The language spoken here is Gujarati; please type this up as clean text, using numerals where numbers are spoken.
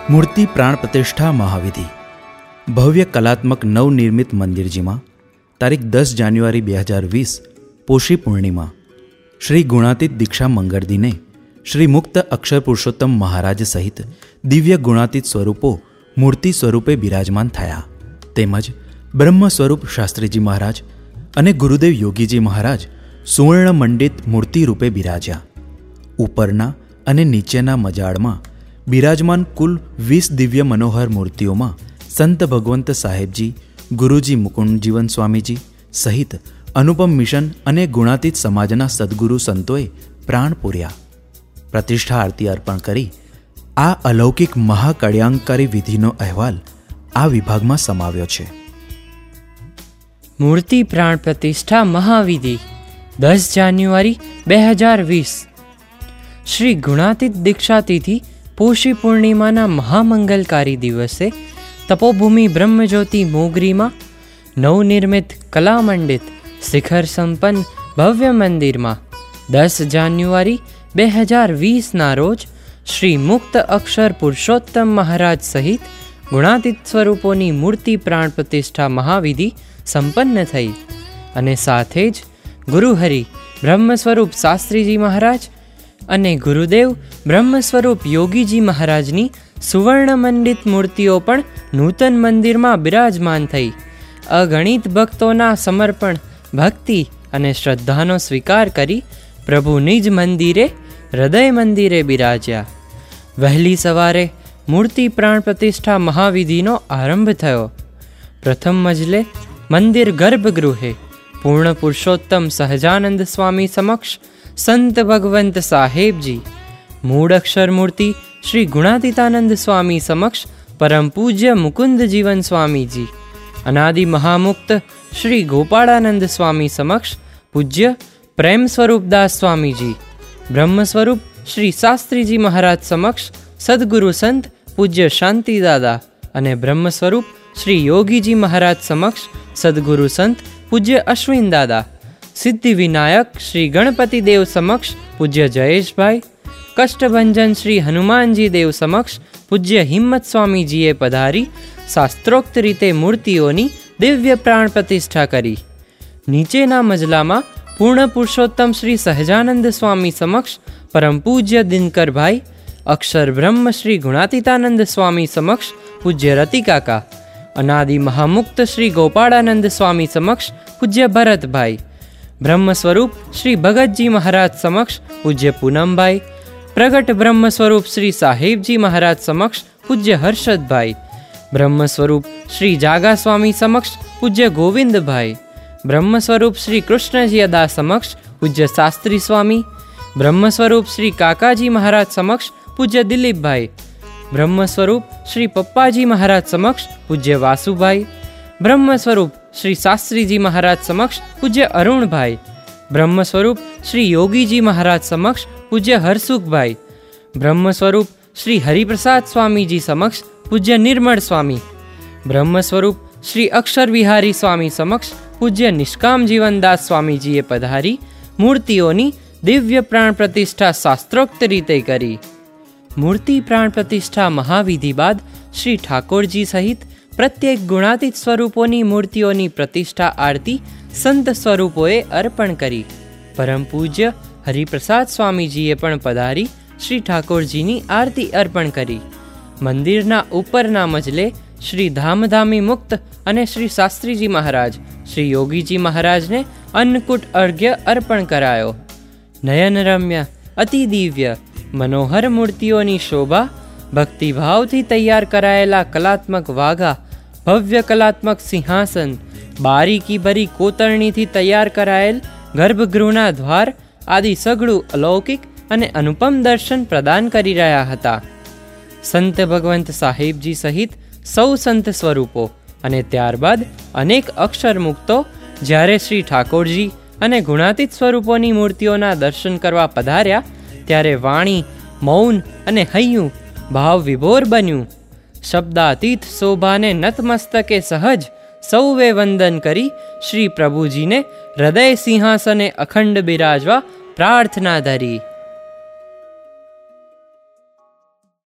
મૂર્તિ પ્રાણ પ્રતિષ્ઠા મહાવિધિ. ભવ્ય કલાત્મક નવનિર્મિત મંદિરજીમાં તારીખ 10 જાન્યુઆરી 2020 પોષી પૂર્ણિમા શ્રી ગુણાતીત દીક્ષા મંગળદિને શ્રી મુક્ત અક્ષર પુરુષોત્તમ મહારાજ સહિત દિવ્ય ગુણાતીત સ્વરૂપો મૂર્તિ સ્વરૂપે બિરાજમાન થયા. તેમજ બ્રહ્મ સ્વરૂપ શાસ્ત્રીજી મહારાજ અને ગુરુદેવ યોગીજી મહારાજ સુવર્ણ મંડિત મૂર્તિ રૂપે બિરાજ્યા. ઉપરના અને નીચેના મજાળમાં બિરાજમાન કુલ 20 દિવ્ય મનોહર મૂર્તિઓમાં સંત ભગવંત સાહેબજી, ગુરુજી મુકુંદજીવન સ્વામીજી સહિત અનુપમ મિશન અને ગુણાતીત સમાજના સદગુરુ સંતોએ પ્રાણ પૂર્યા. પ્રતિષ્ઠા આરતી અર્પણ કરી આ અલૌકિક મહાકળ્યાંકકારી વિધિનો અહેવાલ આ વિભાગમાં સમાવ્યો છે. મૂર્તિ પ્રાણ પ્રતિષ્ઠા મહાવિધિ 10 જાન્યુઆરી 2020 શ્રી ગુણાતીત દીક્ષા તિથિ પોષી પૂર્ણિમાના મહામંગલકારી દિવસે તપોભૂમિ બ્રહ્મજ્યોતિ મોગરીમાં નવનિર્મિત કલામંડિત શિખર સંપન્ન ભવ્ય મંદિરમાં 10 જાન્યુઆરી 2020ના રોજ શ્રી મુક્ત અક્ષર પુરુષોત્તમ મહારાજ સહિત ગુણાતીત સ્વરૂપોની મૂર્તિ પ્રાણ પ્રતિષ્ઠા મહાવિધિ સંપન્ન થઈ અને સાથે જ ગુરુહરિ બ્રહ્મ સ્વરૂપ શાસ્ત્રીજી મહારાજ અને ગુરુદેવ બ્રહ્મ સ્વરૂપ યોગીજી મહારાજની સુવર્ણ મંડિત મૂર્તિઓ પણ નૂતન મંદિરમાં બિરાજમાન થઈ અગણિત ભક્તોના સમર્પણ, ભક્તિ અને શ્રદ્ધાનો સ્વીકાર કરી પ્રભુ નિજ મંદિરે હૃદય મંદિરે બિરાજ્યા. વહેલી સવારે મૂર્તિ પ્રાણ પ્રતિષ્ઠા મહાવિધિનો આરંભ થયો. પ્રથમ મજલે મંદિર ગર્ભગૃહે પૂર્ણ પુરુષોત્તમ સહજાનંદ સ્વામી સમક્ષ સંત ભગવંત સાહેબજી, મૂળ અક્ષર મૂર્તિ શ્રી ગુણાતીતાનંદ સ્વામી સમક્ષ પરમ પૂજ્ય મુકુંદજીવન સ્વામીજી, અનાદિ મહામુક્ત શ્રી ગોપાળાનંદ સ્વામી સમક્ષ પૂજ્ય પ્રેમ સ્વરૂપદાસ સ્વામીજી, બ્રહ્મ સ્વરૂપ શ્રી શાસ્ત્રીજી મહારાજ સમક્ષ સદગુરુ સંત પૂજ્ય શાંતિદાદા અને બ્રહ્મ સ્વરૂપ શ્રી યોગીજી મહારાજ સમક્ષ સદગુરુ સંત પૂજ્ય અશ્વિન દાદા, સિદ્ધિ વિનાયક શ્રી ગણપતિ દેવ સમક્ષ પૂજ્ય જયેશભાઈ, કષ્ટભંજન શ્રી હનુમાનજી દેવ સમક્ષ પૂજ્ય હિંમત સ્વામીજીએ પધારી શાસ્ત્રોક્ત રીતે મૂર્તિઓની દિવ્ય પ્રાણ પ્રતિષ્ઠા કરી. નીચેના મજલામાં પૂર્ણ પુરુષોત્તમ શ્રી સહજાનંદ સ્વામી સમક્ષ પરમ પૂજ્ય દિનકરભાઈ, અક્ષર બ્રહ્મ શ્રી ગુણાતીતાનંદ સ્વામી સમક્ષ પૂજ્ય રતિકાકા, અનાદિ મહામુક્ત શ્રી ગોપાળાનંદ સ્વામી સમક્ષ પૂજ્ય ભરતભાઈ, બ્રહ્મ સ્વરૂપ શ્રી ભગતજી મહારાજ સમક્ષ પૂજ્ય પૂનમભાઈ, પ્રગટ બ્રહ્મ સ્વરૂપ શ્રી સાહેબજી મહારાજ સમક્ષ પૂજ્ય હર્ષદભાઈ, બ્રહ્મ સ્વરૂપ શ્રી જાગા સ્વામી સમક્ષ પૂજ્ય ગોવિંદભાઈ, બ્રહ્મ સ્વરૂપ શ્રી કૃષ્ણજી અદા સમક્ષ પૂજ્ય શાસ્ત્રી સ્વામી, બ્રહ્મ સ્વરૂપ શ્રી કાકાજી મહારાજ સમક્ષ પૂજ્ય દિલીપભાઈ, બ્રહ્મ સ્વરૂપ શ્રી પપ્પાજી મહારાજ સમક્ષ પૂજ્ય વાસુભાઈ, બ્રહ્મ સ્વરૂપ શ્રી શાસ્ત્રીજી મહારાજ સમક્ષ પૂજ્ય અરુણભાઈ, બ્રહ્મ સ્વરૂપ શ્રી યોગીજી મહારાજ સમક્ષ પૂજ્ય હરસુખભાઈ, બ્રહ્મ સ્વરૂપ શ્રી હરિપ્રસાદ સ્વામીજી સમક્ષ પૂજ્ય નિર્મળ સ્વામી, બ્રહ્મ સ્વરૂપ શ્રી અક્ષર વિહારી સ્વામી સમક્ષ પૂજ્ય નિષ્કામ જીવનદાસ સ્વામીજીએ પધારી મૂર્તિઓની દિવ્ય પ્રાણ પ્રતિષ્ઠા શાસ્ત્રોક્ત રીતે કરી. મૂર્તિ પ્રાણ પ્રતિષ્ઠા મહાવિધિ બાદ શ્રી ઠાકોરજી સહિત પ્રત્યેક ગુણાતીત સ્વરૂપોની મૂર્તિઓની પ્રતિષ્ઠા આરતી સંત સ્વરૂપોએ અર્પણ કરી. પરમ પૂજ્ય હરિપ્રસાદ સ્વામીજીએ પણ પધારી શ્રી ઠાકોરજીની આરતી અર્પણ કરી. મંદિરના ઉપરના મજલે શ્રી ધામધામી મુક્ત અને શ્રી શાસ્ત્રીજી મહારાજ, શ્રી યોગીજી મહારાજને અન્નકૂટ અર્ઘ્ય અર્પણ કરાયો. નયનરમ્ય, અતિ દિવ્ય, મનોહર મૂર્તિઓની શોભા, ભક્તિભાવથી તૈયાર કરાયેલા કલાત્મક વાઘા, ભવ્ય કલાત્મક સિંહાસન, બારીકી ભરી કોતરણીથી તૈયાર કરાયેલ ગર્ભગૃહના દ્વાર આદિ સઘળું અલૌકિક અને અનુપમ દર્શન પ્રદાન કરી રહ્યા હતા. સંત ભગવંત સાહેબજી સહિત સૌ સંત સ્વરૂપો અને ત્યારબાદ અનેક અક્ષર મુક્તો જ્યારે શ્રી ઠાકોરજી અને ગુણાતીત સ્વરૂપોની મૂર્તિઓના દર્શન કરવા પધાર્યા ત્યારે વાણી, મૌન અને હૈયું ભાવ વિભોર બન્યું. શબ્દાતીત શોભાને નતમસ્તકે સહજ સૌએ વંદન કરી શ્રી પ્રભુજીને હૃદય સિંહાસને અખંડ બિરાજવા પ્રાર્થના ધરી.